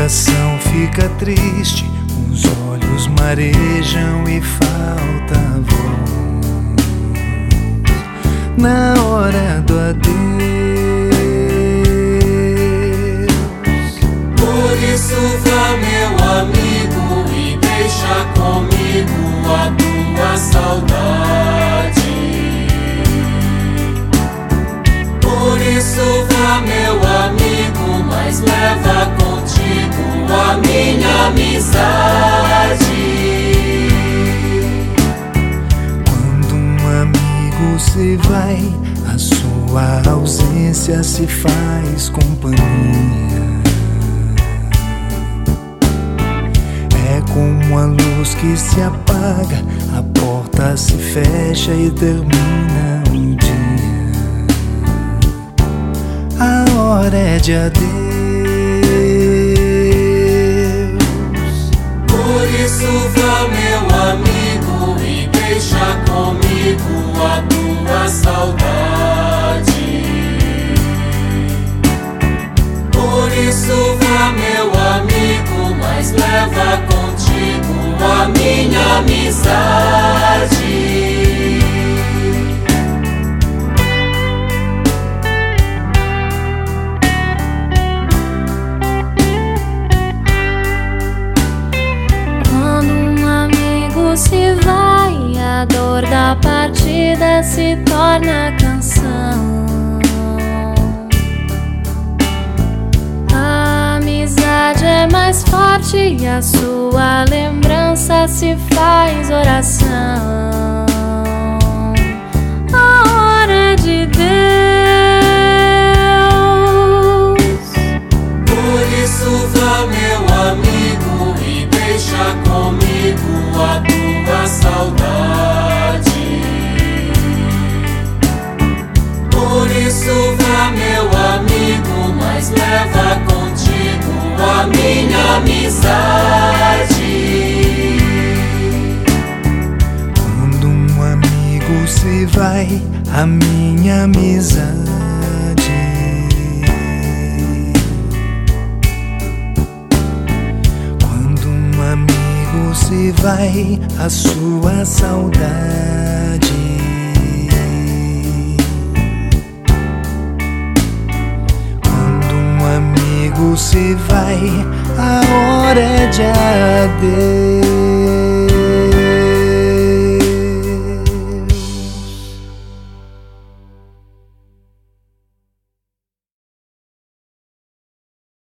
coração fica triste, os olhos marejam e falta voz na hora do adeus. Por isso vá, meu amigo, e deixa comigo a tua saudade. Por isso vá, meu amigo, mas leva contigo a minha amizade. Quando um amigo se vai, a sua ausência se faz companhia. É como a luz que se apaga, a porta se fecha e termina um dia. A hora é de adeus. Por isso vá, meu amigo, e deixa comigo a tua saudade. Por isso vá, meu amigo, mas leva contigo a minha amizade. Se vai, a dor da partida se torna canção. A amizade é mais forte e a sua lembrança se faz oração. A hora de Deus. Por isso vá, meu amigo, e deixa comigo a tua saudade. Por isso vá, meu amigo, mas leva contigo a minha amizade. Quando um amigo se vai, a minha amizade. Quando um amigo se vai, a sua saudade. Quando um amigo se vai, a hora é de adeus.